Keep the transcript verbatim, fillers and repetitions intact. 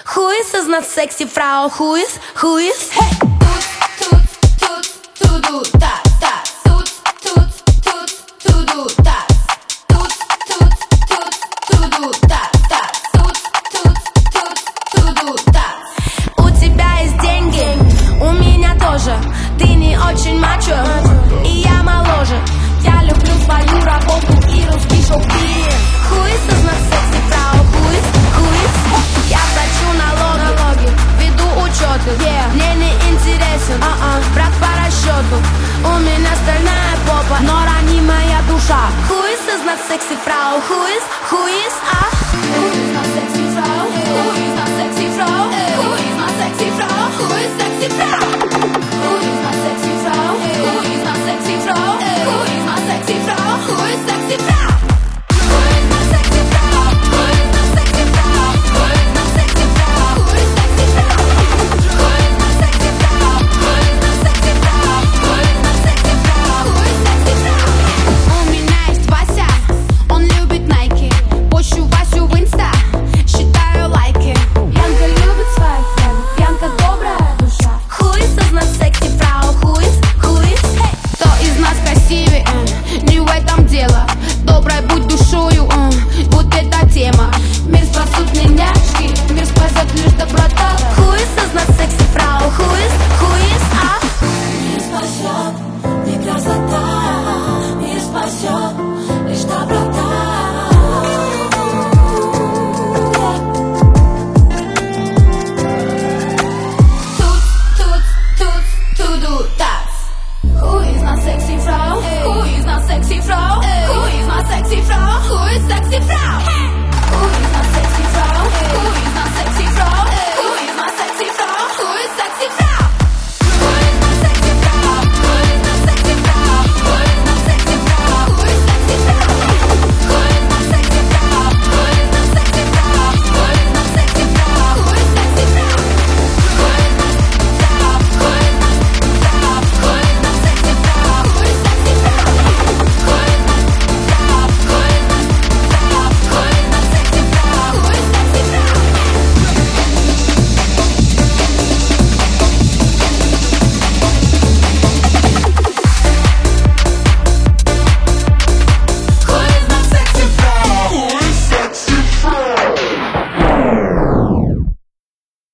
Who is is not sexy Frau? Who is? Who is? Hey! Tut, tut, tut, tu, du, das, das. Tut, tut, tut, tu, du, das. Tut, tut, tut, tu, du, das, das. Tut, tut, tut, tu, du, das. У тебя есть деньги, у меня тоже. Ты не очень мачо, и я моложе. Я люблю свою работу и русский шоу-бизнес. Who is is not sexy Frau? Who is? Who is? Я плачу налоги, веду учеты. Yeah. Мне не интересен uh-uh. брат по расчету. У меня стальная попа, но ранимая душа. Who is is not sexy Frau? Who is? Who is?